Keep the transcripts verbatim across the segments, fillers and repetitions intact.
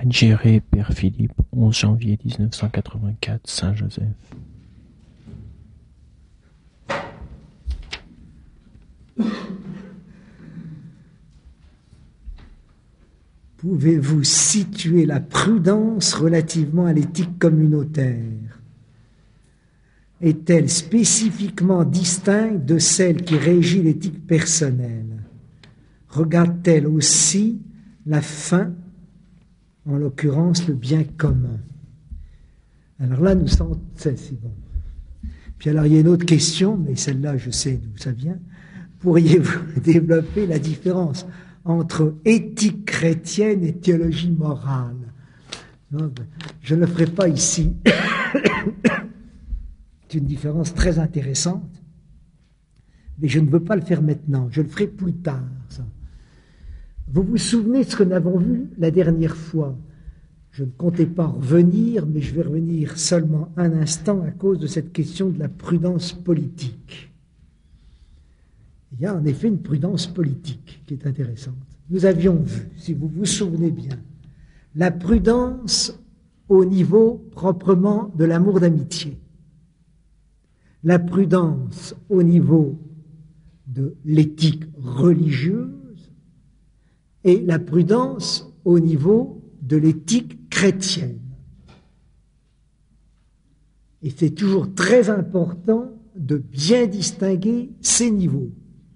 Géré, Père Philippe, onze janvier mille neuf cent quatre-vingt-quatre, Saint-Joseph. Pouvez-vous situer la prudence relativement à l'éthique communautaire? Est-elle spécifiquement distincte de celle qui régit l'éthique personnelle? Regarde-t-elle aussi la fin, en l'occurrence le bien commun? Alors là, nous sommes... C'est, c'est bon. Puis alors, il y a une autre question, mais celle-là, je sais d'où ça vient. Pourriez-vous développer la différence entre éthique chrétienne et théologie morale? Non, je ne le ferai pas ici. C'est une différence très intéressante, mais je ne veux pas le faire maintenant. Je le ferai plus tard. Ça. Vous vous souvenez de ce que nous avons vu la dernière fois? Je ne comptais pas revenir, mais je vais revenir seulement un instant à cause de cette question de la prudence politique. Il y a en effet une prudence politique qui est intéressante. Nous avions vu, si vous vous souvenez bien, la prudence au niveau proprement de l'amour d'amitié, la prudence au niveau de l'éthique religieuse et la prudence au niveau de l'éthique chrétienne. Et c'est toujours très important de bien distinguer ces niveaux.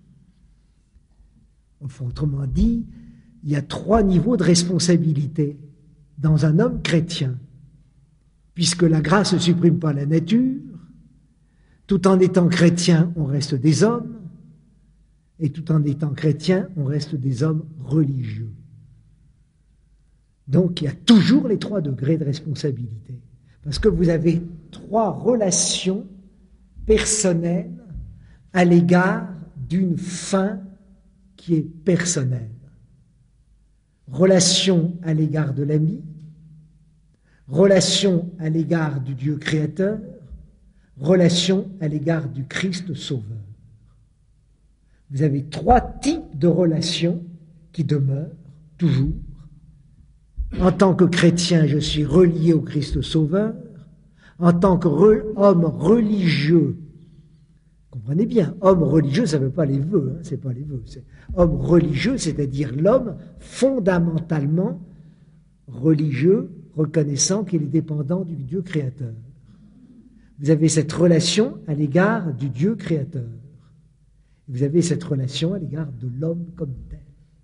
Enfin, autrement dit, il y a trois niveaux de responsabilité dans un homme chrétien, puisque la grâce ne supprime pas la nature. Tout en étant chrétien, on reste des hommes, et tout en étant chrétien, on reste des hommes religieux. Donc, il y a toujours les trois degrés de responsabilité, parce que vous avez trois relations personnelles à l'égard d'une fin qui est personnelle. Relation à l'égard de l'ami, relation à l'égard du Dieu créateur, relation à l'égard du Christ sauveur. Vous avez trois types de relations qui demeurent toujours. En tant que chrétien, je suis relié au Christ sauveur. En tant qu'homme religieux, comprenez bien, homme religieux, ça ne veut pas les vœux, hein, c'est pas les vœux. C'est homme religieux, c'est-à-dire l'homme fondamentalement religieux, reconnaissant qu'il est dépendant du Dieu créateur. Vous avez cette relation à l'égard du Dieu créateur. Vous avez cette relation à l'égard de l'homme comme tel.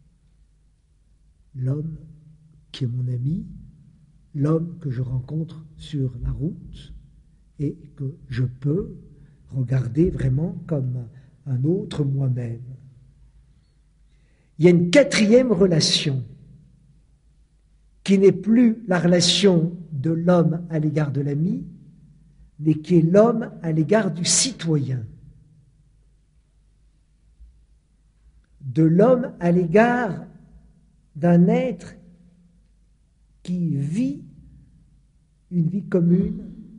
L'homme qui est mon ami, l'homme que je rencontre sur la route et que je peux regarder vraiment comme un autre moi-même. Il y a une quatrième relation qui n'est plus la relation de l'homme à l'égard de l'ami, mais qui est l'homme à l'égard du citoyen. De l'homme à l'égard d'un être qui vit une vie commune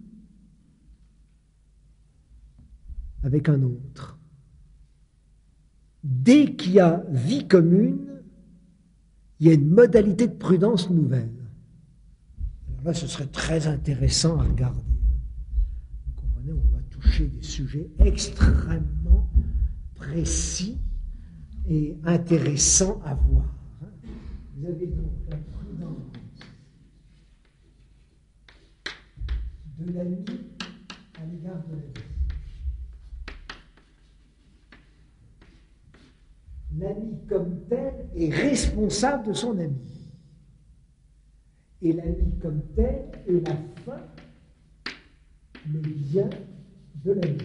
avec un autre. Dès qu'il y a vie commune, il y a une modalité de prudence nouvelle. Alors là, ce serait très intéressant à regarder. Vous comprenez, on va toucher des sujets extrêmement précis et intéressants à voir. Vous avez donc la prudence de l'ami à l'égard de l'ami. L'ami comme tel est responsable de son ami. Et l'ami comme tel est la fin, le bien de l'ami.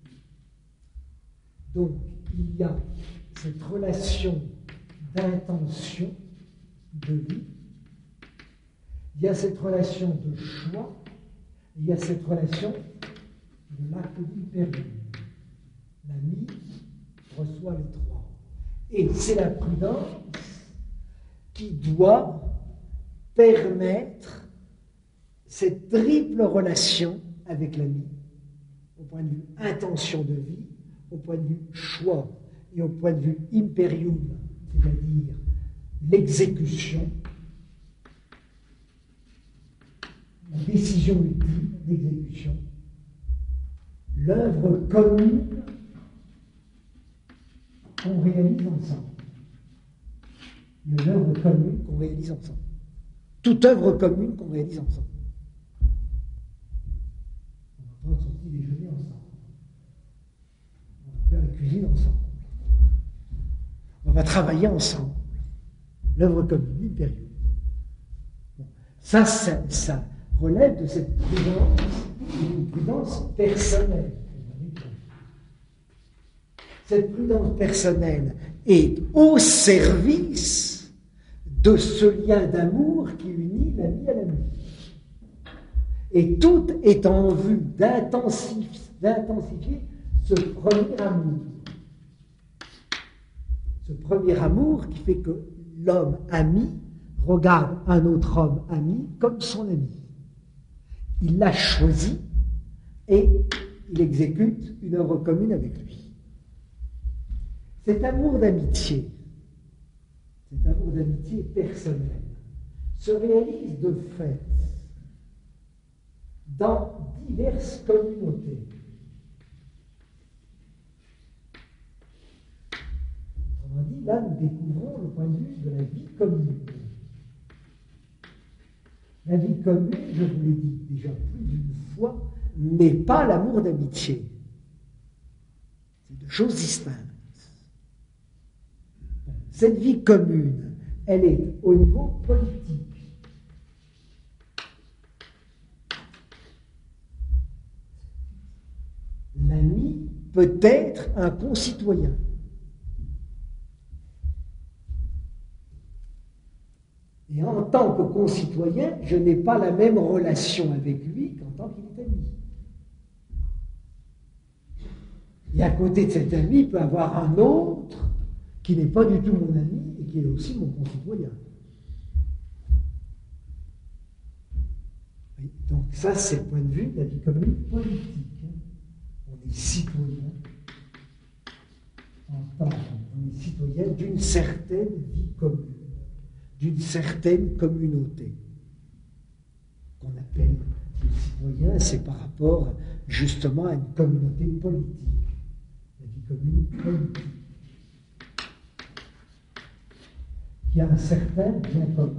Donc, il y a cette relation d'intention de vie, il y a cette relation de choix, il y a cette relation de l'acte d'impérium. L'ami reçoit les trois. Et c'est la prudence qui doit permettre cette triple relation avec l'ami, au point de vue intention de vie, au point de vue choix et au point de vue imperium, c'est-à-dire l'exécution, la décision ultime d'exécution, l'œuvre commune qu'on réalise ensemble. Une œuvre commune qu'on réalise ensemble. Toute œuvre commune qu'on réalise ensemble. On va prendre son petit déjeuner ensemble. On va faire la cuisine ensemble. On va travailler ensemble. L'œuvre commune, impérieuse. Bon. Ça, ça, ça relève de cette prudence, une prudence personnelle. Cette prudence personnelle est au service de ce lien d'amour qui unit l'ami à l'ami. Et tout est en vue d'intensifier, d'intensifier ce premier amour. Ce premier amour qui fait que l'homme ami regarde un autre homme ami comme son ami. Il l'a choisi et il exécute une œuvre commune avec lui. Cet amour d'amitié, cet amour d'amitié personnel, se réalise de fait dans diverses communautés. Autrement dit, là, nous découvrons le point de vue de la vie commune. La vie commune, je vous l'ai dit déjà plus d'une fois, n'est pas l'amour d'amitié. C'est deux choses distinctes. Cette vie commune, elle est au niveau politique. L'ami peut être un concitoyen. Et en tant que concitoyen, je n'ai pas la même relation avec lui qu'en tant qu'il est ami. Et à côté de cet ami, il peut avoir un autre qui n'est pas du tout mon ami et qui est aussi mon concitoyen. Oui, donc ça, c'est le point de vue de la vie commune politique. On est citoyen en tant on est citoyen d'une certaine vie commune, d'une certaine communauté. Qu'on appelle le citoyen, c'est par rapport justement à une communauté politique. La vie commune politique. Qui a un certain bien commun.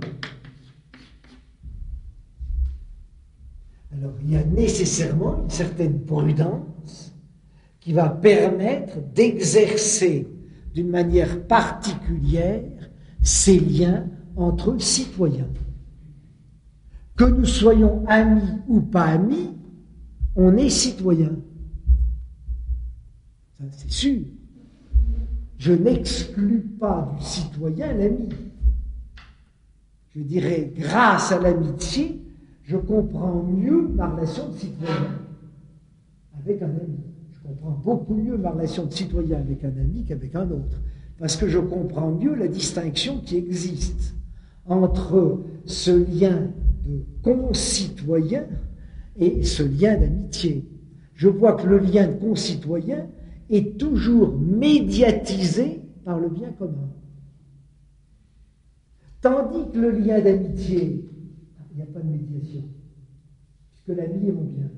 Alors, il y a nécessairement une certaine prudence qui va permettre d'exercer d'une manière particulière ces liens entre citoyens. Que nous soyons amis ou pas amis, on est citoyens. Ça, c'est sûr. Je n'exclus pas du citoyen l'ami. Je dirais, grâce à l'amitié, je comprends mieux ma relation de citoyen avec un ami. Je comprends beaucoup mieux ma relation de citoyen avec un ami qu'avec un autre. Parce que je comprends mieux la distinction qui existe entre ce lien de concitoyen et ce lien d'amitié. Je vois que le lien de concitoyen est toujours médiatisé par le bien commun. Tandis que le lien d'amitié, il n'y a pas de médiation, puisque l'ami est mon bien.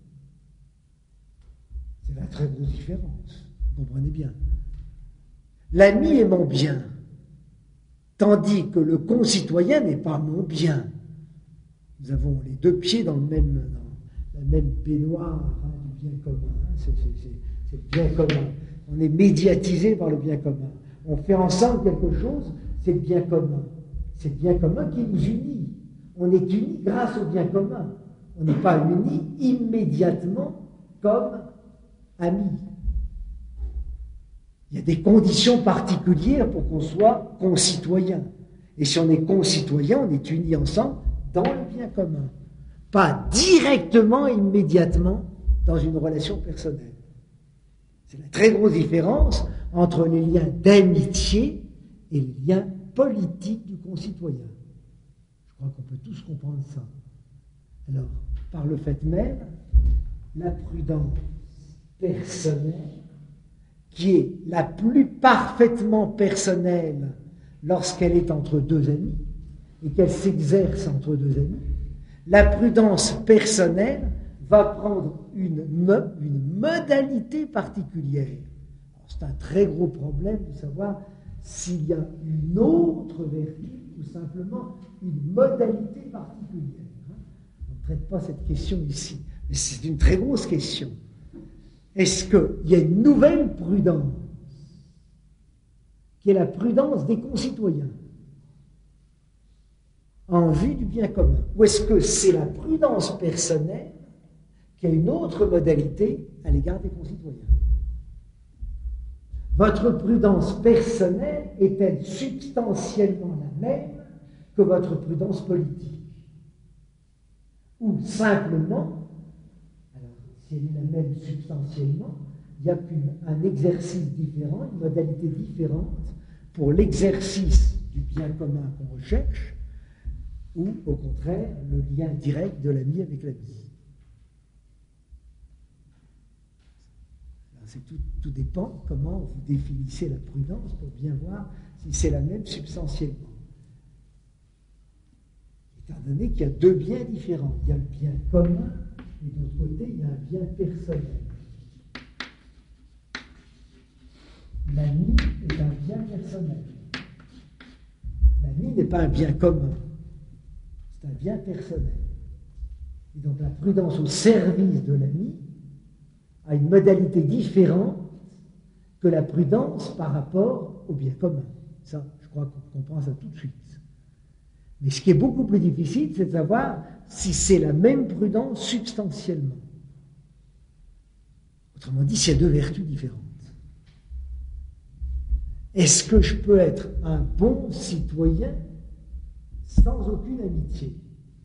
C'est la très grosse différence, vous comprenez bien. L'ami est mon bien, tandis que le concitoyen n'est pas mon bien. Nous avons les deux pieds dans, le même, dans la même baignoire hein, du bien commun. Hein, c'est, c'est, c'est, c'est le bien commun. On est médiatisé par le bien commun. On fait ensemble quelque chose, c'est le bien commun. C'est le bien commun qui nous unit. On est unis grâce au bien commun. On n'est pas unis immédiatement comme amis. Il y a des conditions particulières pour qu'on soit concitoyen. Et si on est concitoyen, on est unis ensemble dans le bien commun. Pas directement, immédiatement, dans une relation personnelle. C'est la très grosse différence entre les liens d'amitié et les liens politiques du concitoyen. Je crois qu'on peut tous comprendre ça. Alors, par le fait même, la prudence personnelle, qui est la plus parfaitement personnelle lorsqu'elle est entre deux amis, et qu'elle s'exerce entre deux amis, La prudence personnelle va prendre une, me, une modalité particulière. C'est un très gros problème de savoir s'il y a une autre vertu ou simplement une modalité particulière. On ne traite pas cette question ici, mais c'est une très grosse question. Est-ce qu'il y a une nouvelle prudence qui est la prudence des concitoyens en vue du bien commun? Ou est-ce que c'est la prudence personnelle qui a une autre modalité à l'égard des concitoyens? Votre prudence personnelle est-elle substantiellement la même que votre prudence politique? Ou simplement, alors si elle est la même substantiellement, il n'y a qu'un exercice différent, une modalité différente pour l'exercice du bien commun qu'on recherche, ou au contraire le lien direct de l'ami avec l'ami. C'est tout, tout dépend comment vous définissez la prudence pour bien voir si c'est la même substantiellement. Étant donné qu'il y a deux biens différents, il y a le bien commun et de l'autre côté il y a un bien personnel. L'ami est un bien personnel. L'ami n'est pas un bien commun, c'est un bien personnel. Et donc la prudence au service de l'ami a une modalité différente que la prudence par rapport au bien commun. Ça, je crois qu'on comprend ça tout de suite. Mais ce qui est beaucoup plus difficile, c'est de savoir si c'est la même prudence substantiellement. Autrement dit, s'il y a deux vertus différentes. Est-ce que je peux être un bon citoyen sans aucune amitié?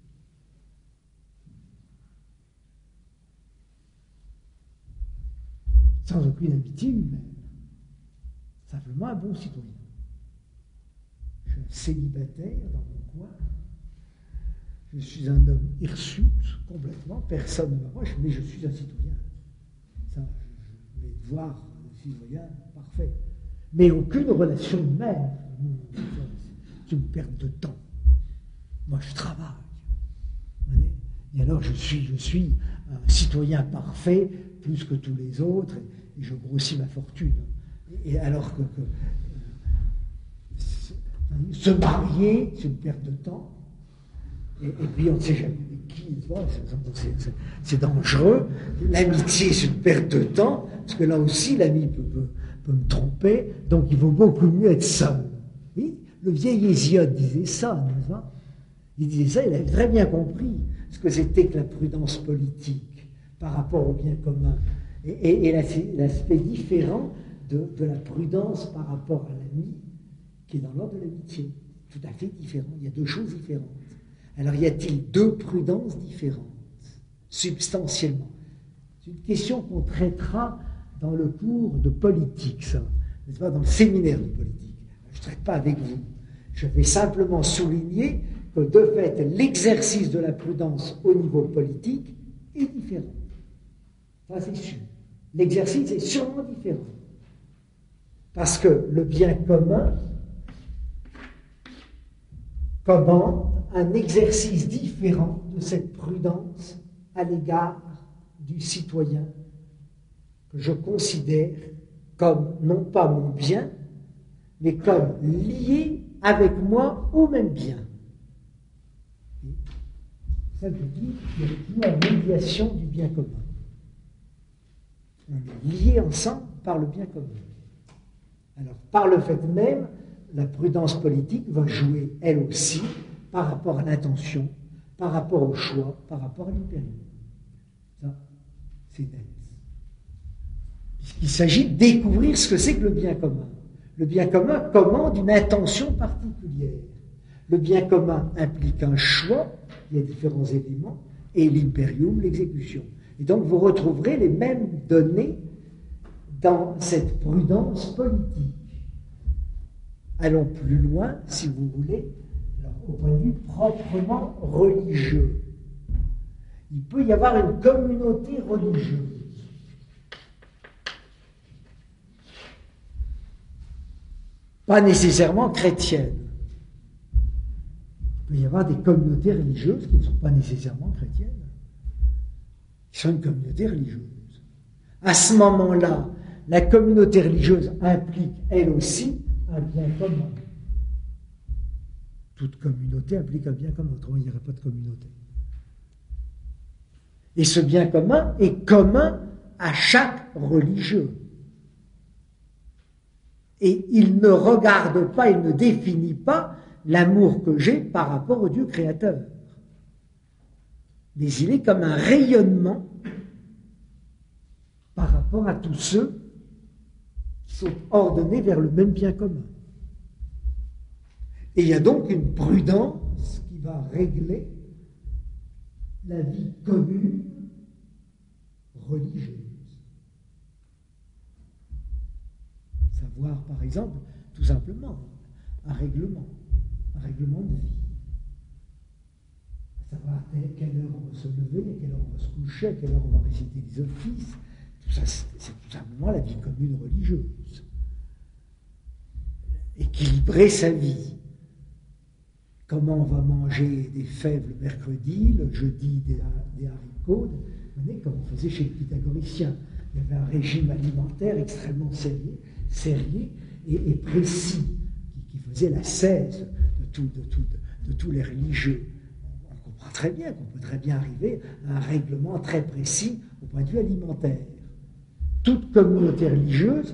Sans aucune amitié humaine. Simplement un bon citoyen. Je suis un célibataire dans mon coin. Je suis un homme hirsute, complètement. Personne ne m'approche, mais je suis un citoyen. Ça, je, mes devoirs de citoyen, parfait. Mais aucune relation humaine. C'est une perte de temps. Moi, je travaille. Et alors, je suis, je suis un citoyen parfait, plus que tous les autres, et je grossis ma fortune. Et alors que, que euh, se marier, c'est une perte de temps, et, et puis on ne sait jamais avec qui, c'est, c'est, c'est dangereux. L'amitié, c'est une perte de temps, parce que là aussi, l'ami peut, peut, peut me tromper, donc il vaut beaucoup mieux être seul. Oui, le vieil Hésiode disait ça, n'est-ce pas? Il disait ça, il avait très bien compris ce que c'était que la prudence politique par rapport au bien commun, et, et, et l'aspect différent de, de la prudence par rapport à l'ami, qui est dans l'ordre de l'amitié. Tout à fait différent, il y a deux choses différentes. Alors y a-t-il deux prudences différentes, substantiellement? C'est une question qu'on traitera dans le cours de politique, ça, n'est-ce pas, dans le séminaire de politique. Je ne traite pas avec vous. Je vais simplement souligner que de fait, l'exercice de la prudence au niveau politique est différent. Ça, c'est sûr. L'exercice est sûrement différent. Parce que le bien commun commande un exercice différent de cette prudence à l'égard du citoyen que je considère comme non pas mon bien, mais comme lié avec moi au même bien. Ça veut dire qu'il y a toujours la médiation du bien commun. On est liés ensemble par le bien commun. Alors, par le fait même, la prudence politique va jouer, elle aussi, par rapport à l'intention, par rapport au choix, par rapport à l'impérium. Ça, c'est net. Puisqu'il s'agit de découvrir ce que c'est que le bien commun. Le bien commun commande une intention particulière. Le bien commun implique un choix, il y a différents éléments, et l'imperium, l'exécution. Et donc vous retrouverez les mêmes données dans cette prudence politique. Allons plus loin, si vous voulez, alors, au point de vue proprement religieux. Il peut y avoir une communauté religieuse. Pas nécessairement chrétienne. Il peut y avoir des communautés religieuses qui ne sont pas nécessairement chrétiennes, qui sont une communauté religieuse. À ce moment-là, la communauté religieuse implique, elle aussi, un bien commun. Toute communauté implique un bien commun, autrement il n'y aurait pas de communauté. Et ce bien commun est commun à chaque religieux. Et il ne regarde pas, il ne définit pas l'amour que j'ai par rapport au Dieu créateur. Mais il est comme un rayonnement par rapport à tous ceux qui sont ordonnés vers le même bien commun. Et il y a donc une prudence qui va régler la vie commune religieuse. Savoir, par exemple, tout simplement, un règlement, un règlement de vie. À savoir à quelle heure on va se lever, à quelle heure on va se coucher, à quelle heure on va réciter les offices. Tout ça, c'est, c'est tout simplement la vie commune religieuse. Équilibrer sa vie. Comment on va manger des fèves le mercredi, le jeudi des, des haricots, vous voyez, comme on faisait chez les pythagoriciens. Il y avait un régime alimentaire extrêmement sérieux, sérieux et, et précis, qui, qui faisait la cèse de, tout, de, tout, de, de tous les religieux. On, on comprend très bien qu'on peut très bien arriver à un règlement très précis au point de vue alimentaire. Toute communauté religieuse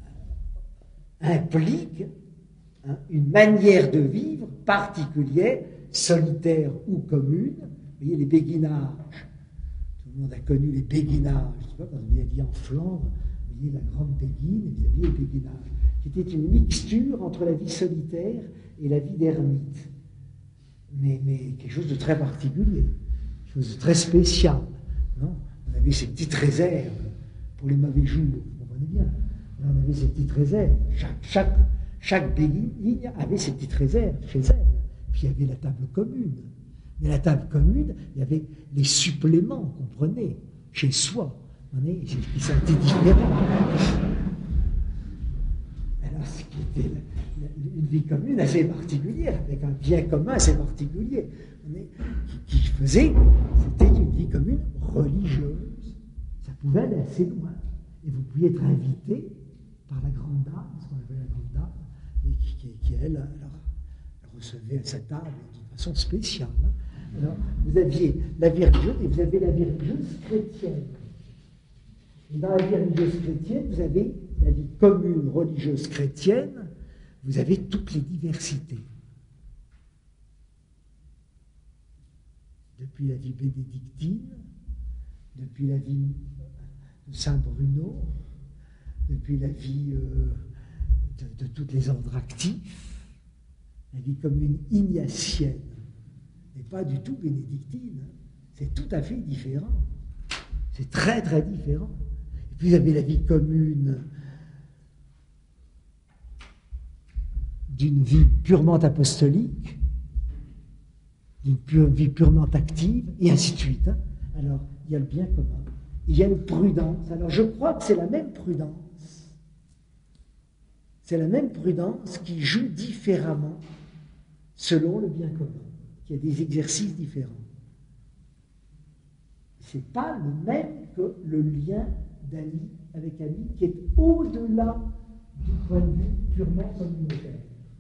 implique hein, une manière de vivre particulière, solitaire ou commune. Vous voyez, les béguinages. Tout le monde a connu les béguinages. Je ne sais pas, quand vous alliez en Flandre, vous voyez la grande béguine et vous aviez les béguinages, qui était une mixture entre la vie solitaire et la vie d'ermite. Mais, mais quelque chose de très particulier, quelque chose de très spécial. Non, on avait ces petites réserves pour les mauvais jours, vous comprenez bien. On avait ces petites réserves. Chaque, chaque, chaque béguine avait ses petites réserves chez elle. Puis il y avait la table commune. Mais la table commune, il y avait les suppléments qu'on prenait chez soi. Vous voyez, qui sont différents. Alors, ce qui était la, la, une vie commune assez particulière, avec un bien commun assez particulier, qui, qui faisait, c'était une vie commune religieuse. Ça pouvait aller assez loin. Et vous pouviez être invité par la grande dame, ce qu'on appelle la grande dame, et qui, qui, qui elle, alors, elle recevait à sa table d'une façon spéciale. Hein. Alors, vous aviez la vie religieuse et vous avez la vie religieuse chrétienne. Et dans la vie religieuse chrétienne, vous avez la vie commune religieuse chrétienne, vous avez toutes les diversités. Depuis la vie bénédictine, depuis la vie de Saint Bruno, depuis la vie euh, de, de tous les ordres actifs, la vie commune ignatienne n'est pas du tout bénédictine, c'est tout à fait différent. C'est très très différent. Et puis vous avez la vie commune d'une vie purement apostolique, d'une pure, vie purement active, et ainsi de suite. Hein. Alors, il y a le bien commun. Il y a une prudence. Alors, je crois que c'est la même prudence. C'est la même prudence qui joue différemment selon le bien commun. Il y a des exercices différents. Ce n'est pas le même que le lien d'ami avec ami qui est au-delà du point de vue purement communautaire.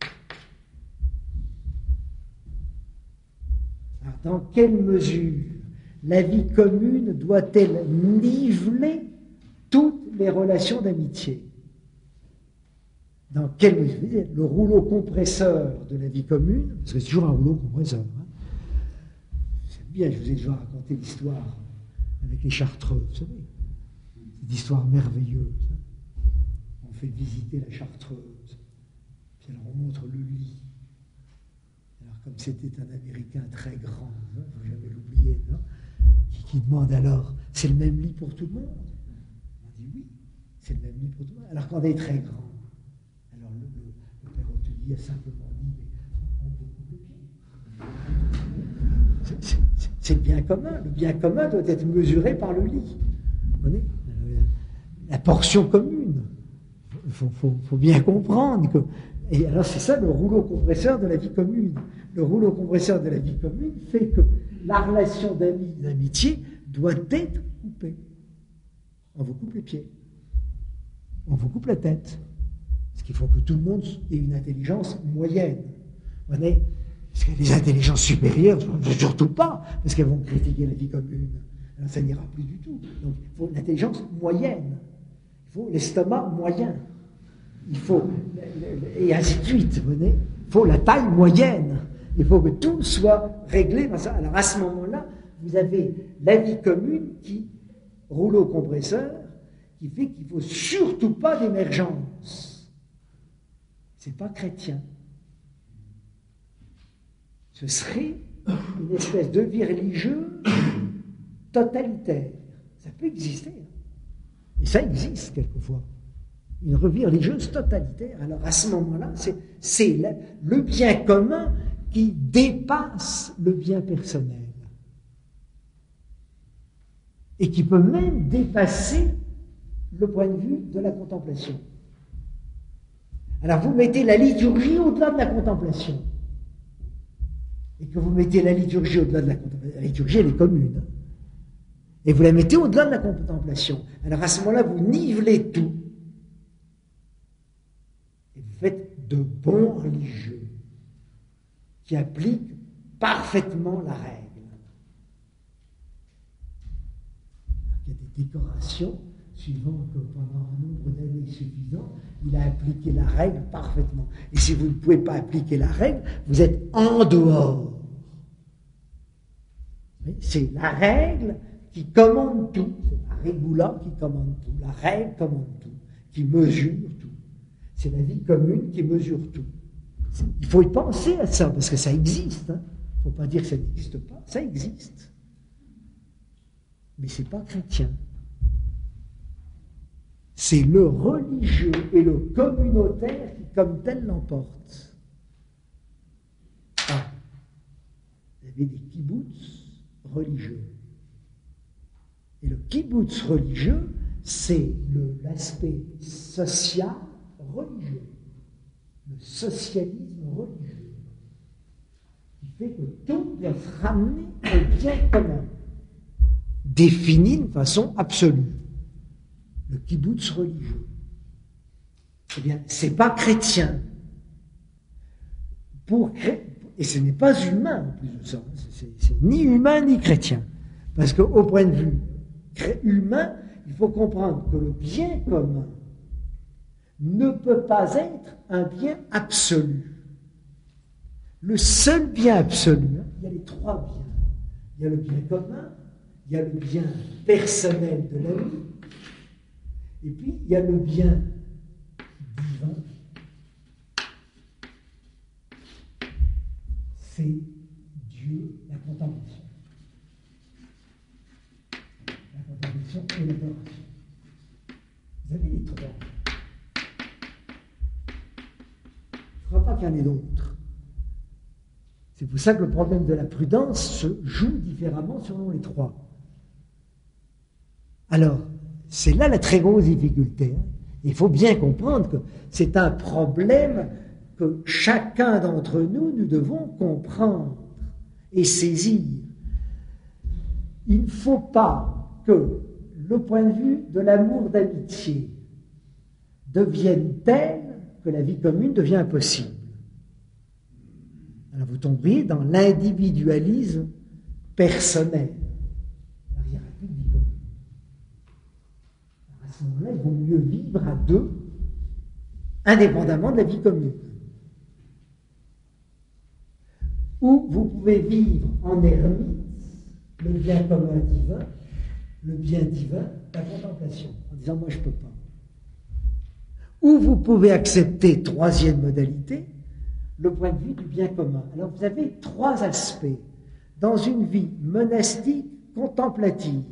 Alors, dans quelle mesure la vie commune doit-elle niveler toutes les relations d'amitié? Dans quelle mesure? Le rouleau compresseur de la vie commune, parce que c'est toujours un rouleau compresseur. Hein. C'est bien, je vous ai déjà raconté l'histoire avec les Chartreux, vous savez. C'est une histoire merveilleuse. Hein. On fait visiter la Chartreuse, puis alors on montre le lit. Alors comme c'était un Américain très grand, il ne faut jamais l'oublier, non qui, qui demande alors, c'est le même lit pour tout le monde? On dit oui, c'est le même lit pour tout le monde. Alors qu'on est très grand. Alors le, le, le père hôtelier a simplement dit, mais on peut couper le pied. C'est, c'est, c'est le bien commun. Le bien commun doit être mesuré par le lit. Vous voyez, la portion commune. Il faut, faut, faut bien comprendre que Et alors c'est ça le rouleau compresseur de la vie commune. Le rouleau compresseur de la vie commune fait que la relation d'amis, d'amitié doit être coupée. On vous coupe les pieds. On vous coupe la tête. Parce qu'il faut que tout le monde ait une intelligence moyenne. Vous voyez, parce que les intelligences supérieures, surtout pas, parce qu'elles vont critiquer la vie commune. Alors ça n'ira plus du tout. Donc il faut l'intelligence moyenne. Il faut l'estomac moyen. Il faut, et ainsi de suite, vous voyez. Il faut la taille moyenne. Il faut que tout soit réglé. Alors à ce moment-là, vous avez la vie commune qui, rouleau compresseur, qui fait qu'il ne faut surtout pas d'émergence. Ce n'est pas chrétien. Ce serait une espèce de vie religieuse totalitaire. Ça peut exister. Et ça existe quelquefois. Une vie religieuse totalitaire. Alors à ce moment-là, c'est, c'est le, le bien commun qui dépasse le bien personnel. Et qui peut même dépasser le point de vue de la contemplation. Alors vous mettez la liturgie au-delà de la contemplation. Et que vous mettez la liturgie au-delà de la contemplation. La liturgie, elle est commune. Hein. Et vous la mettez au-delà de la contemplation. Alors à ce moment-là, vous nivelez tout. Et vous faites de bons religieux qui appliquent parfaitement la règle. Il y a des décorations suivant que pendant un nombre d'années suffisant, il a appliqué la règle parfaitement. Et si vous ne pouvez pas appliquer la règle, vous êtes en dehors. C'est la règle qui commande tout. C'est la régula qui commande tout. La règle commande tout, qui mesure tout. C'est la vie commune qui mesure tout. Il faut y penser à ça, parce que ça existe. Hein. Il ne faut pas dire que ça n'existe pas. Ça existe. Mais ce n'est pas chrétien. C'est le religieux et le communautaire qui, comme tel, l'emporte. Ah, il y avait des kibbutz religieux. Et le kibbutz religieux, c'est le, l'aspect social religieux, le socialisme religieux, qui fait que tout doit se ramener au bien commun, défini de façon absolue. Le kibbutz religieux. Eh bien, c'est pas chrétien. Pour, et ce n'est pas humain en plus de ça. C'est, c'est ni humain ni chrétien. Parce qu'au point de vue humain, il faut comprendre que le bien commun ne peut pas être un bien absolu. Le seul bien absolu, hein, il y a les trois biens. Il y a le bien commun, il y a le bien personnel de la vie, et puis il y a le bien divin. C'est Dieu, la contemplation. La contemplation et l'adoration. Vous avez les trois. Je ne crois pas qu'il y en ait d'autres. C'est pour ça que le problème de la prudence se joue différemment selon les trois. Alors, c'est là la très grosse difficulté. Hein. Il faut bien comprendre que c'est un problème que chacun d'entre nous, nous devons comprendre et saisir. Il ne faut pas que le point de vue de l'amour d'amitié devienne tel que la vie commune devient impossible. Alors vous tomberiez dans l'individualisme personnel. Alors il n'y aura plus de vie commune. Alors à ce moment-là, il vaut mieux vivre à deux, indépendamment de la vie commune. Ou vous pouvez vivre en ermite, le bien commun divin, le bien divin, la contemplation, en disant moi je ne peux pas. Ou vous pouvez accepter, troisième modalité, le point de vue du bien commun. Alors vous avez trois aspects dans une vie monastique contemplative,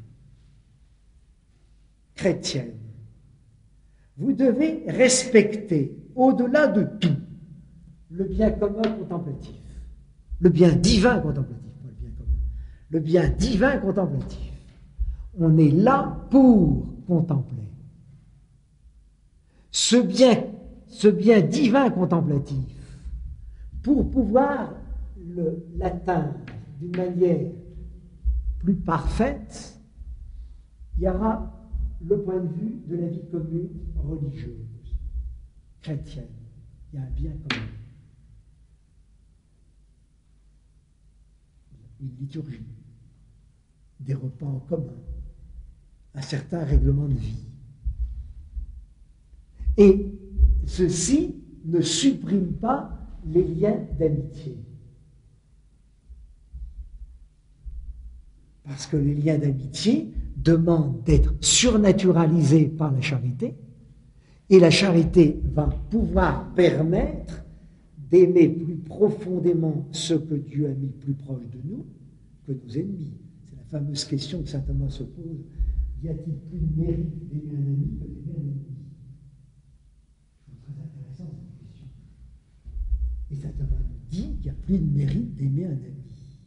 chrétienne. Vous devez respecter, au-delà de tout, le bien commun contemplatif, le bien divin contemplatif, pas le bien commun, le bien divin contemplatif. On est là pour contempler. Ce bien, ce bien divin contemplatif, pour pouvoir le, l'atteindre d'une manière plus parfaite, il y aura le point de vue de la vie commune religieuse, chrétienne. Il y a un bien commun. Une liturgie, des repas en commun, un certain règlement de vie. Et ceci ne supprime pas les liens d'amitié. Parce que les liens d'amitié demandent d'être surnaturalisés par la charité, et la charité va pouvoir permettre d'aimer plus profondément ceux que Dieu a mis plus proches de nous que nos ennemis. C'est la fameuse question que saint Thomas se pose. Y a-t-il plus de mérite d'aimer un ami que d'aimer un ennemi? C'est très intéressant cette question. Et saint Thomas nous dit qu'il n'y a plus de mérite d'aimer un ami.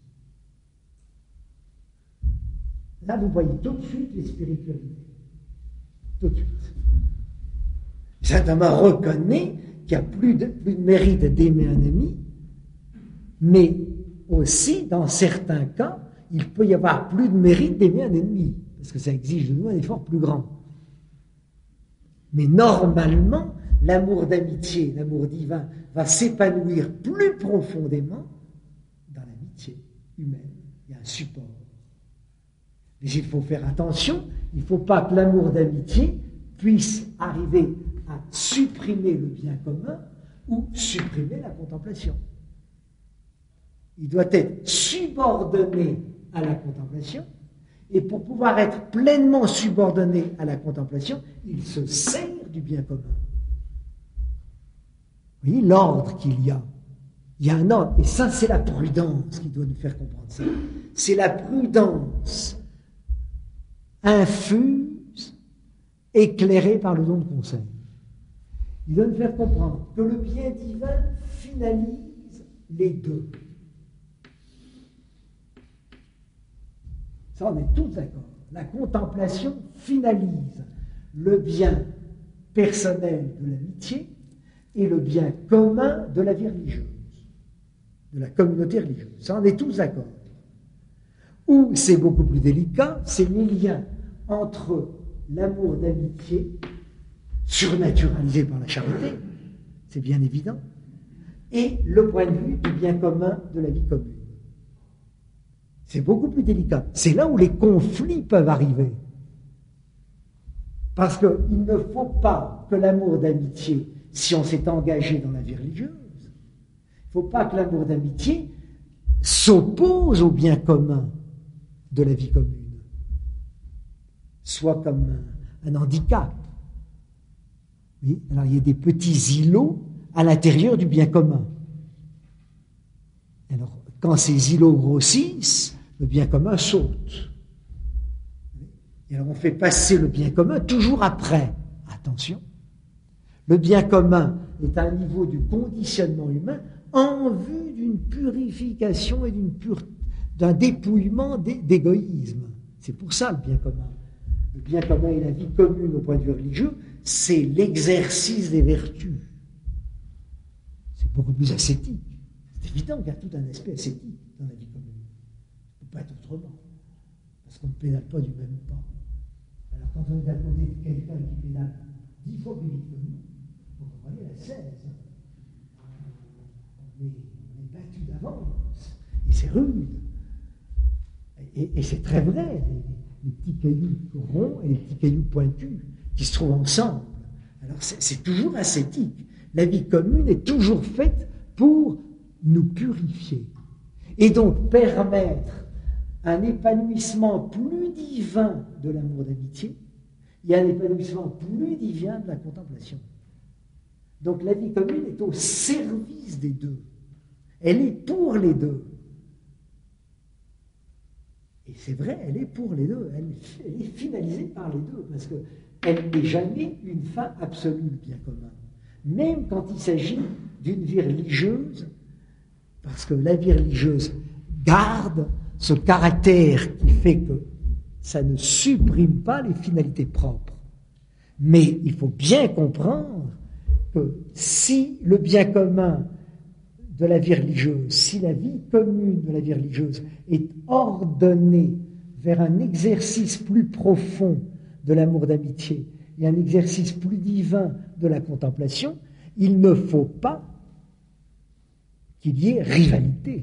Là, vous voyez tout de suite les spiritualités. Tout de suite. Saint Thomas reconnaît qu'il n'y a plus de, plus de mérite d'aimer un ami, mais aussi, dans certains cas, il peut y avoir plus de mérite d'aimer un ennemi, parce que ça exige de nous un effort plus grand. Mais normalement, l'amour d'amitié, l'amour divin, va s'épanouir plus profondément dans l'amitié humaine. Il y a un support. Mais il faut faire attention, il ne faut pas que l'amour d'amitié puisse arriver à supprimer le bien commun ou supprimer la contemplation. Il doit être subordonné à la contemplation, et pour pouvoir être pleinement subordonné à la contemplation, il se sert du bien commun. Vous voyez l'ordre qu'il y a. Il y a un ordre, et ça c'est la prudence qui doit nous faire comprendre ça. C'est la prudence infuse, éclairée par le don de conseil. Il doit nous faire comprendre que le bien divin finalise les deux. Ça, on est tous d'accord. La contemplation finalise le bien personnel de l'amitié et le bien commun de la vie religieuse, de la communauté religieuse. Ça, on est tous d'accord. Où c'est beaucoup plus délicat, c'est les liens entre l'amour d'amitié, surnaturalisé par la charité, c'est bien évident, et le point de vue du bien commun de la vie commune. C'est beaucoup plus délicat. C'est là où les conflits peuvent arriver. Parce qu'il ne faut pas que l'amour d'amitié, si on s'est engagé dans la vie religieuse, il ne faut pas que l'amour d'amitié s'oppose au bien commun de la vie commune, soit comme un, un handicap. Oui, alors il y a des petits îlots à l'intérieur du bien commun. Alors, quand ces îlots grossissent, le bien commun saute. Et alors on fait passer le bien commun toujours après. Attention, le bien commun est à un niveau du conditionnement humain en vue d'une purification et d'une pure, d'un dépouillement d'égoïsme. C'est pour ça le bien commun. Le bien commun et la vie commune au point de vue religieux, c'est l'exercice des vertus. C'est beaucoup plus ascétique. C'est évident qu'il y a tout un aspect ascétique dans la vie commune. Ça ne peut pas être autrement. Parce qu'on ne pédale pas du même pas. Alors quand on est à côté de quelqu'un qui pédale dix fois plus vite que nous, vous comprenez la seize. On est, on est battu d'avance. Et c'est rude. Et, et c'est très vrai. Les, les petits cailloux ronds et les petits cailloux pointus qui se trouvent ensemble. Alors c'est, c'est toujours ascétique. La vie commune est toujours faite pour nous purifier. Et donc permettre un épanouissement plus divin de l'amour d'amitié et un épanouissement plus divin de la contemplation. Donc la vie commune est au service des deux. Elle est pour les deux. Et c'est vrai, elle est pour les deux. Elle, elle est finalisée par les deux, parce qu'elle n'est jamais une fin absolue, le bien commun. Même quand il s'agit d'une vie religieuse, parce que la vie religieuse garde ce caractère qui fait que ça ne supprime pas les finalités propres. Mais il faut bien comprendre que si le bien commun de la vie religieuse, si la vie commune de la vie religieuse est ordonnée vers un exercice plus profond de l'amour d'amitié et un exercice plus divin de la contemplation, il ne faut pas qu'il y ait rivalité.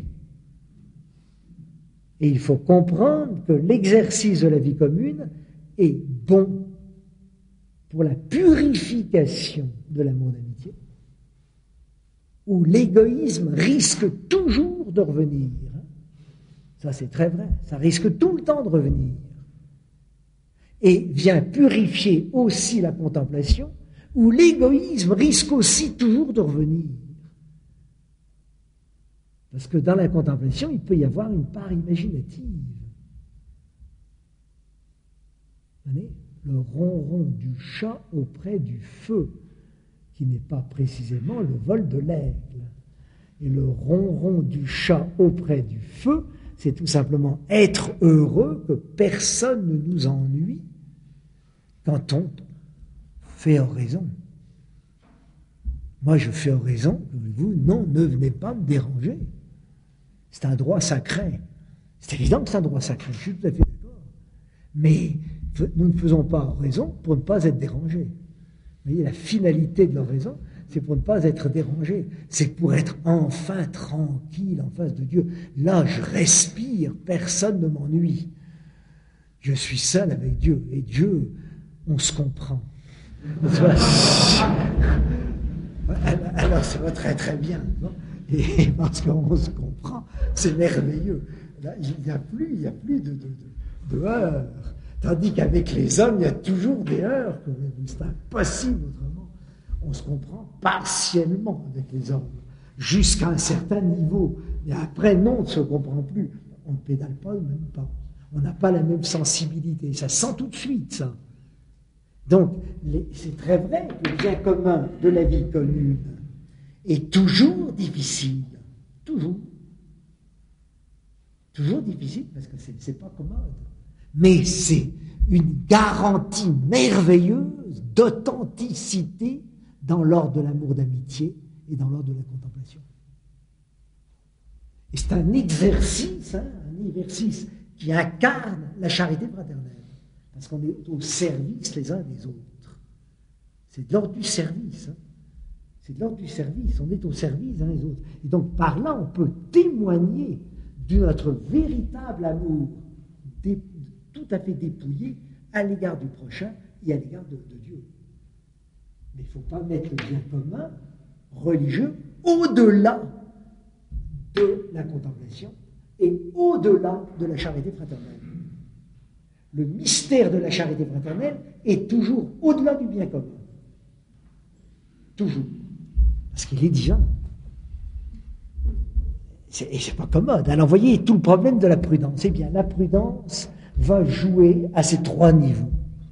Et il faut comprendre que l'exercice de la vie commune est bon pour la purification de l'amour d'amitié, où l'égoïsme risque toujours de revenir. Ça, c'est très vrai. Ça risque tout le temps de revenir. Et vient purifier aussi la contemplation, où l'égoïsme risque aussi toujours de revenir. Parce que dans la contemplation, il peut y avoir une part imaginative. Vous voyez, le ronron du chat auprès du feu, qui n'est pas précisément le vol de l'aigle. Et le ronron du chat auprès du feu, c'est tout simplement être heureux que personne ne nous ennuie quand on fait oraison. Moi, je fais oraison, vous, non, ne venez pas me déranger. C'est un droit sacré. C'est évident que c'est un droit sacré, je suis tout à fait d'accord. Mais nous ne faisons pas oraison pour ne pas être dérangés. Vous voyez, la finalité de l'oraison, c'est pour ne pas être dérangé. C'est pour être enfin tranquille en face de Dieu. Là, je respire, personne ne m'ennuie. Je suis seul avec Dieu. Et Dieu, on se comprend. Alors, ça va très très bien. Non? Et parce qu'on se comprend, c'est merveilleux. Là, il n'y a plus, il y a plus de, de, de, de heurts. Tandis qu'avec les hommes, il y a toujours des heurts. C'est impossible autrement. On se comprend partiellement avec les hommes, jusqu'à un certain niveau. Et après, non, on ne se comprend plus. On ne pédale pas, même pas. On n'a pas la même sensibilité. Ça sent tout de suite, ça. Donc, les, c'est très vrai que le bien commun de la vie commune est toujours difficile. Toujours. Toujours difficile parce que c'est, c'est pas commode. Mais c'est une garantie merveilleuse d'authenticité dans l'ordre de l'amour d'amitié et dans l'ordre de la contemplation. Et c'est un exercice, hein, un exercice qui incarne la charité fraternelle. Parce qu'on est au service les uns des autres. C'est de l'ordre du service. Hein. C'est de l'ordre du service. On est au service les uns des autres. Et donc, par là, on peut témoigner de notre véritable amour, dé, tout à fait dépouillé, à l'égard du prochain et à l'égard de, de Dieu. Mais il ne faut pas mettre le bien commun religieux au-delà de la contemplation et au-delà de la charité fraternelle. Le mystère de la charité fraternelle est toujours au-delà du bien commun. Toujours. Parce qu'il est divin. C'est, et c'est pas commode. Alors, vous voyez, tout le problème de la prudence. Eh bien, la prudence va jouer à ces trois niveaux.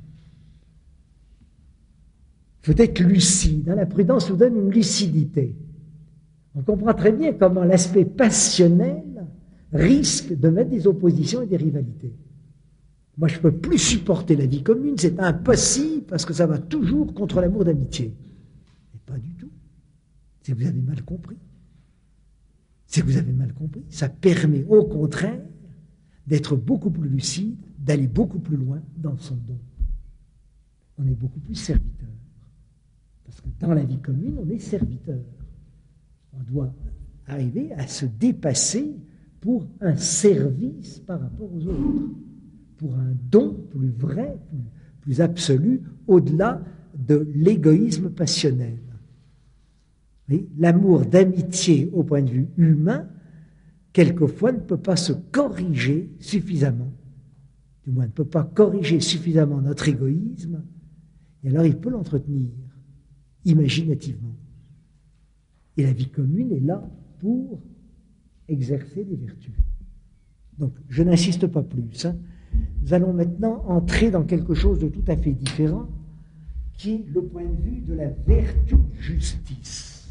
Il faut être lucide. La prudence nous donne une lucidité. On comprend très bien comment l'aspect passionnel risque de mettre des oppositions et des rivalités. Moi, je ne peux plus supporter la vie commune, c'est impossible, parce que ça va toujours contre l'amour d'amitié. Mais pas du tout. C'est que vous avez mal compris. C'est que vous avez mal compris. Ça permet, au contraire, d'être beaucoup plus lucide, d'aller beaucoup plus loin dans son don. On est beaucoup plus serviteur. Parce que dans la vie commune, on est serviteur. On doit arriver à se dépasser pour un service par rapport aux autres. Pour un don plus vrai, plus, plus absolu, au-delà de l'égoïsme passionnel. Oui, l'amour d'amitié au point de vue humain, quelquefois ne peut pas se corriger suffisamment. Du moins, ne peut pas corriger suffisamment notre égoïsme, et alors il peut l'entretenir, imaginativement. Et la vie commune est là pour exercer des vertus. Donc, je n'insiste pas plus, hein. Nous allons maintenant entrer dans quelque chose de tout à fait différent, qui est le point de vue de la vertu de justice.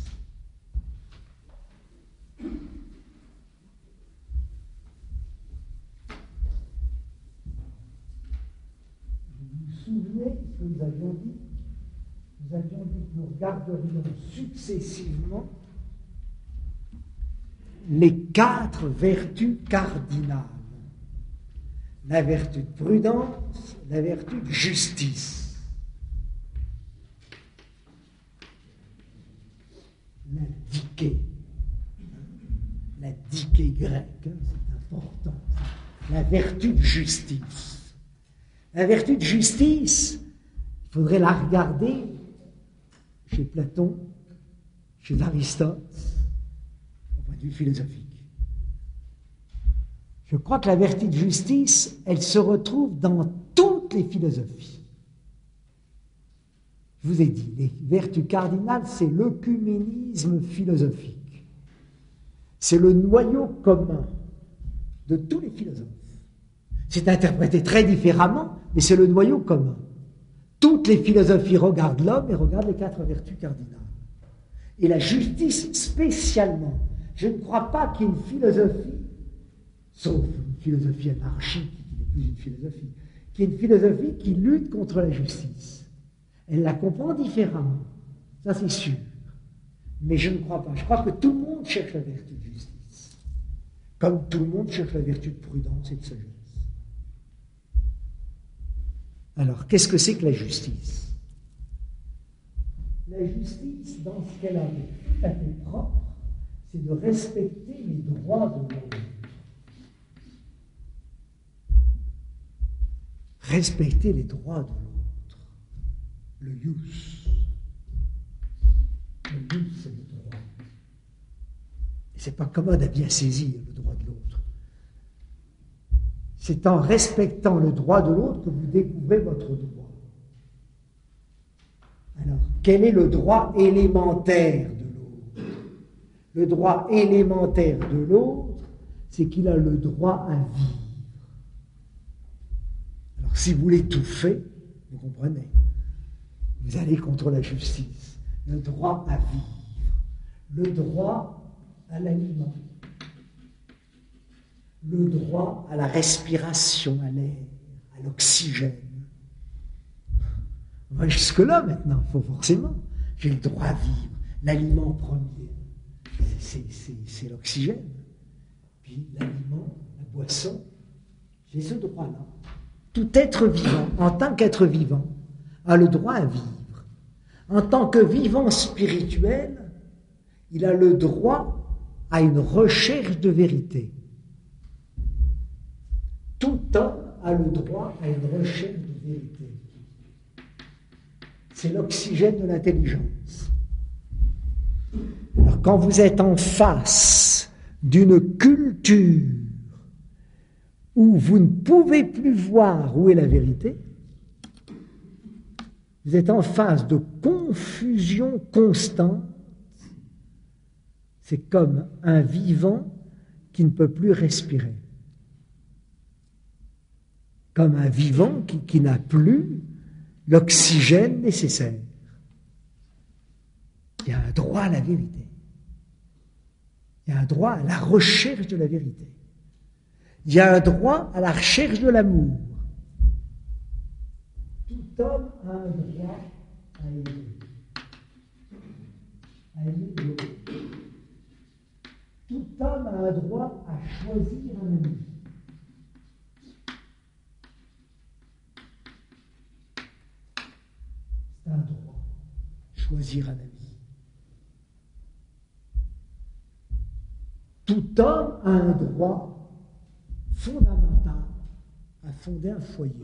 Vous vous souvenez ce que nous avions dit? Nous avions dit nous regarderions successivement les quatre vertus cardinales. La vertu de prudence, la vertu de justice, la diké, la diké grecque, hein, c'est important, la vertu de justice. La vertu de justice, il faudrait la regarder chez Platon, chez Aristote, au point de vue philosophique. Je crois que la vertu de justice, elle se retrouve dans toutes les philosophies. Je vous ai dit, les vertus cardinales, c'est l'œcuménisme philosophique. C'est le noyau commun de tous les philosophes. C'est interprété très différemment, mais c'est le noyau commun. Toutes les philosophies regardent l'homme et regardent les quatre vertus cardinales. Et la justice spécialement. Je ne crois pas qu'il y ait une philosophie, sauf une philosophie anarchique, qui n'est plus une philosophie, qui est une philosophie qui lutte contre la justice. Elle la comprend différemment, ça c'est sûr. Mais je ne crois pas. Je crois que tout le monde cherche la vertu de justice, comme tout le monde cherche la vertu de prudence et de sagesse. Alors, qu'est-ce que c'est que la justice? La justice, dans ce qu'elle a de tout à fait propre, c'est de respecter les droits de l'autre. Respecter les droits de l'autre. Le jus. Le jus, c'est le droit. Et c'est pas commode à bien saisir le droit de l'autre. C'est en respectant le droit de l'autre que vous découvrez votre droit. Alors, quel est le droit élémentaire de l'autre? Le droit élémentaire de l'autre, c'est qu'il a le droit à vivre. Alors, si vous l'étouffez, vous comprenez, vous allez contre la justice. Le droit à vivre, le droit à l'aliment, le droit à la respiration, à l'air, à l'oxygène. On va jusque-là maintenant, il faut forcément. J'ai le droit à vivre. L'aliment premier, c'est, c'est, c'est l'oxygène. Puis l'aliment, la boisson, j'ai ce droit-là. Tout être vivant, en tant qu'être vivant, a le droit à vivre. En tant que vivant spirituel, il a le droit à une recherche de vérité. Tout homme a le droit à une recherche de vérité. C'est l'oxygène de l'intelligence. Alors, quand vous êtes en face d'une culture où vous ne pouvez plus voir où est la vérité, vous êtes en face de confusion constante. C'est comme un vivant qui ne peut plus respirer. Comme un vivant qui, qui n'a plus l'oxygène nécessaire. Il y a un droit à la vérité. Il y a un droit à la recherche de la vérité. Il y a un droit à la recherche de l'amour. Tout homme a un droit à aimer. À aimer l'autre. Tout homme a un droit à choisir un ami. C'est un droit. Choisir un ami. Tout homme a un droit fondamental à fonder un foyer.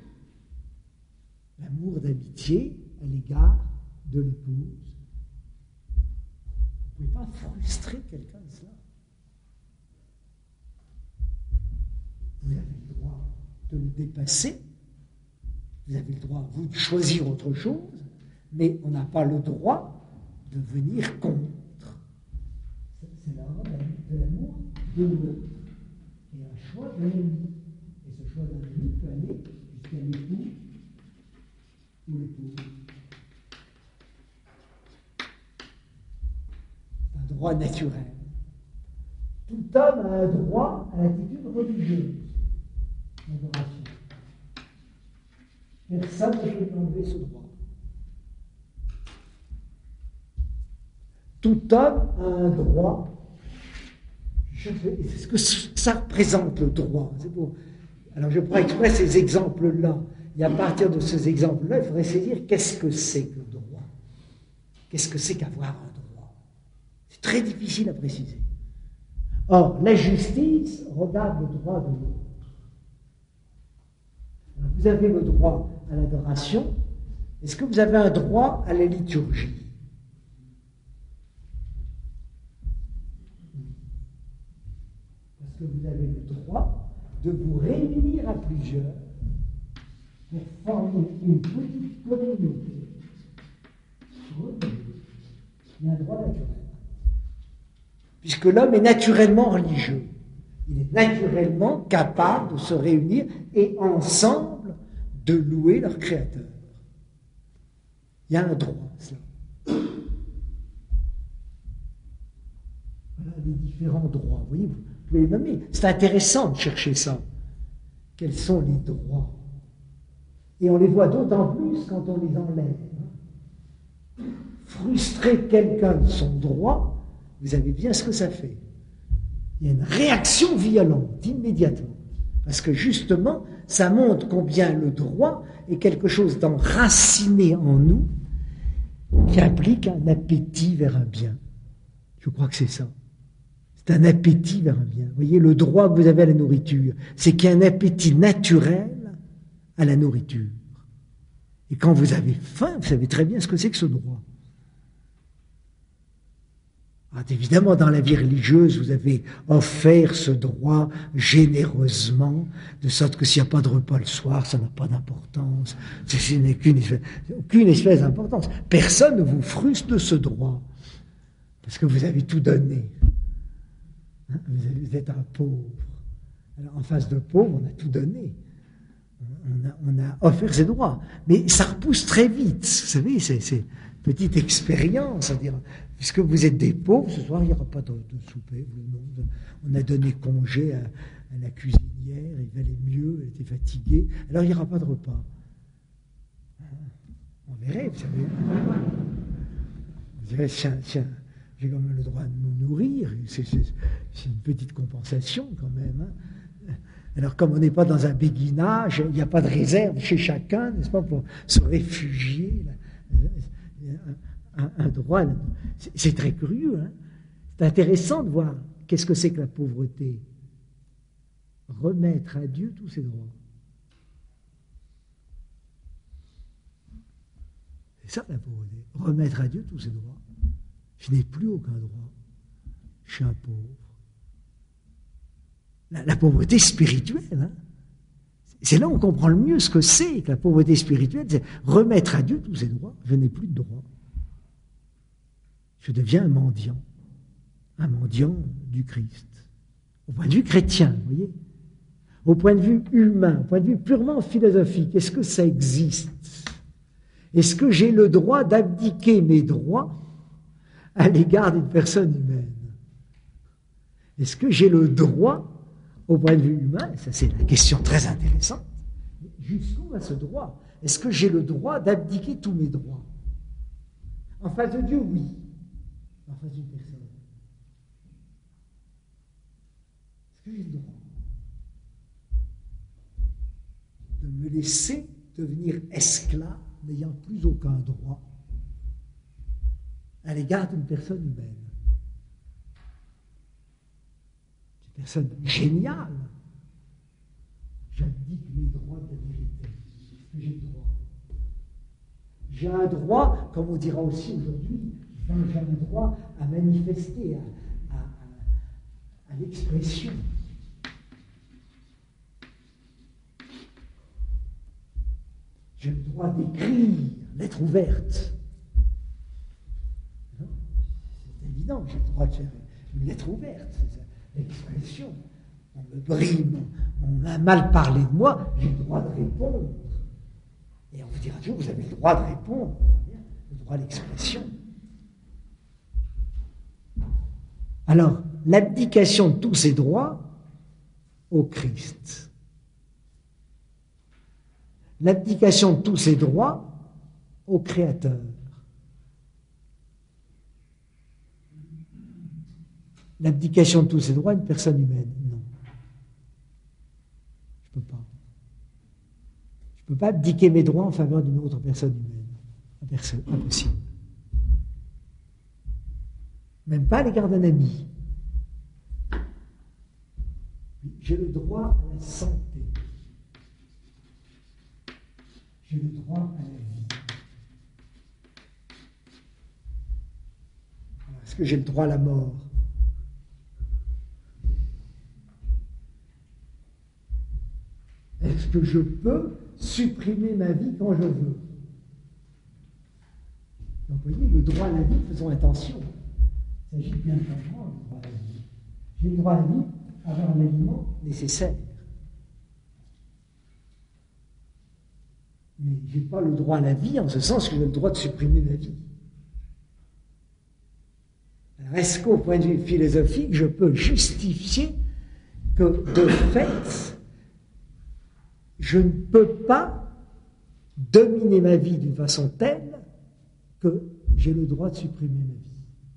L'amour d'amitié à l'égard de l'épouse. Vous ne pouvez pas frustrer quelqu'un de cela. Vous avez le droit de le dépasser. Vous avez le droit, vous, de choisir autre chose, mais on n'a pas le droit de venir contre. C'est l'ordre de l'amour de l'autre. Et un choix d'un ami. Et ce choix d'un ami peut aller jusqu'à l'époux ou l'épouse. C'est un droit naturel. Tout homme a un droit à l'attitude religieuse. L'adoration. Personne ne peut enlever ce droit. Tout homme a un droit. Est-ce que ça représente le droit? C'est beau. Alors je prends exprès ces exemples-là. Et à partir de ces exemples-là, il faudrait saisir qu'est-ce que c'est que le droit. Qu'est-ce que c'est qu'avoir un droit? C'est très difficile à préciser. Or, la justice regarde le droit de l'autre. Vous avez le droit à l'adoration. Est-ce que vous avez un droit à la liturgie? Parce que vous avez le droit de vous réunir à plusieurs pour former une petite communauté. Il y a un droit naturel. Puisque l'homme est naturellement religieux. Il est naturellement capable de se réunir et ensemble de louer leur Créateur. Il y a un droit, cela. Voilà les différents droits. Vous voyez, vous pouvez les nommer. C'est intéressant de chercher ça. Quels sont les droits? Et on les voit d'autant plus quand on les enlève. Frustrer quelqu'un de son droit, vous savez bien ce que ça fait. Il y a une réaction violente, immédiatement. Parce que justement, ça montre combien le droit est quelque chose d'enraciné en nous, qui implique un appétit vers un bien. Je crois que c'est ça. C'est un appétit vers un bien. Vous voyez, le droit que vous avez à la nourriture, c'est qu'il y a un appétit naturel à la nourriture. Et quand vous avez faim, vous savez très bien ce que c'est que ce droit. Ah, évidemment, dans la vie religieuse, vous avez offert ce droit généreusement, de sorte que s'il n'y a pas de repas le soir, ça n'a pas d'importance. Ce n'est qu'une espèce, aucune espèce d'importance. Personne ne vous frustre de ce droit, parce que vous avez tout donné. Hein, vous, avez, vous êtes un pauvre. Alors, en face de pauvre, on a tout donné. On a, on a offert ses droits. Mais ça repousse très vite. Vous savez, c'est, c'est une petite expérience, c'est-à-dire, puisque vous êtes des pauvres, ce soir, il n'y aura pas de, de souper. Non, on a donné congé à, à la cuisinière, il valait mieux, elle était fatiguée. Alors, il n'y aura pas de repas. On verrait, vous savez. Vous direz, tiens, tiens, j'ai quand même le droit de nous nourrir. C'est, c'est, c'est une petite compensation, quand même. Hein. Alors, comme on n'est pas dans un béguinage, il n'y a pas de réserve chez chacun, n'est-ce pas, pour se réfugier. Un, un, un droit, c'est, c'est très curieux. Hein. C'est intéressant de voir qu'est-ce que c'est que la pauvreté. Remettre à Dieu tous ses droits. C'est ça la pauvreté. Remettre à Dieu tous ses droits. Je n'ai plus aucun droit. Je suis un pauvre. La, la pauvreté spirituelle, hein. C'est là où on comprend le mieux ce que c'est que la pauvreté spirituelle, c'est remettre à Dieu tous ses droits. Je n'ai plus de droits. Je deviens un mendiant, un mendiant du Christ. Au point de vue chrétien, vous voyez. Au point de vue humain, au point de vue purement philosophique, est-ce que ça existe? Est-ce que j'ai le droit d'abdiquer mes droits à l'égard d'une personne humaine? Est-ce que j'ai le droit, au point de vue humain, ça c'est la question très intéressante, jusqu'où va ce droit? Est-ce que j'ai le droit d'abdiquer tous mes droits? En face de Dieu, oui. En face d'une personne. Est-ce que j'ai le droit de me laisser devenir esclave n'ayant plus aucun droit à l'égard d'une personne humaine? Une personne géniale. J'abdique mes droits de vérité. Est-ce que j'ai le droit? J'ai un droit, comme on dira aussi aujourd'hui, j'ai un droit à manifester, à, à, à, à l'expression. J'ai le droit d'écrire, lettre ouverte. Non, c'est évident, j'ai le droit de faire une lettre ouverte, c'est l'expression. On me brime, on a mal parlé de moi, j'ai le droit de répondre. Et on vous dira toujours, vous avez le droit de répondre, le droit à l'expression. Alors, l'abdication de tous ces droits au Christ. L'abdication de tous ces droits au Créateur. l'abdication de tous ses droits à une personne humaine. Non. Je ne peux pas. Je ne peux pas abdiquer mes droits en faveur d'une autre personne humaine. Impossible. Même pas à l'égard d'un ami. J'ai le droit à la santé. J'ai le droit à la vie. Alors, est-ce que j'ai le droit à la mort? Est-ce que je peux supprimer ma vie quand je veux? Donc, vous voyez, le droit à la vie, faisons attention. Il s'agit bien de comprendre le droit à la vie. J'ai le droit à la vie, à avoir un aliment nécessaire. Mais je n'ai pas le droit à la vie en ce sens que j'ai le droit de supprimer ma vie. Alors, est-ce qu'au point de vue philosophique, je peux justifier que, de fait, je ne peux pas dominer ma vie d'une façon telle que j'ai le droit de supprimer ma vie?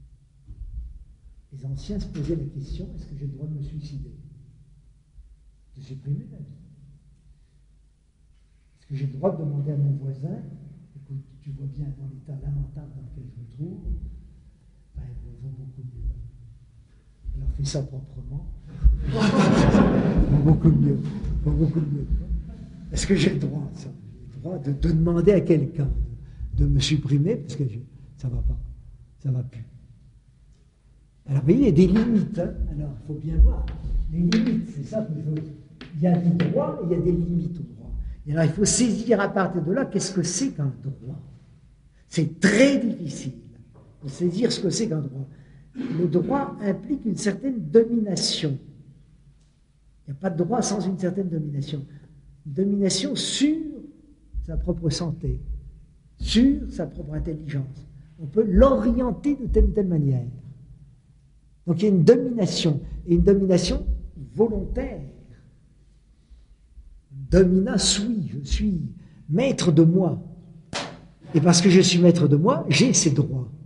Les anciens se posaient la question, est-ce que j'ai le droit de me suicider? De supprimer ma vie? Est-ce que j'ai le droit de demander à mon voisin, écoute, tu vois bien dans l'état lamentable dans lequel je me trouve, ben, il vaut beaucoup mieux. Alors fais ça proprement. beaucoup mieux. beaucoup mieux. Est-ce que j'ai le droit, ça? J'ai le droit de, de demander à quelqu'un de me supprimer, parce que je, ça ne va pas, ça ne va plus. Alors, vous voyez, il y a des limites. Hein. Alors, il faut bien voir. Les limites, c'est ça que je veux. Il y a des droits et il y a des limites au droit. Et alors, il faut saisir à partir de là, qu'est-ce que c'est qu'un droit? C'est très difficile de saisir ce que c'est qu'un droit. Le droit implique une certaine domination. Il n'y a pas de droit sans une certaine domination. Une domination sur sa propre santé, sur sa propre intelligence. On peut l'orienter de telle ou telle manière. Donc il y a une domination, et une domination volontaire. Domina sui, je suis maître de moi. Et parce que je suis maître de moi, j'ai ces droits.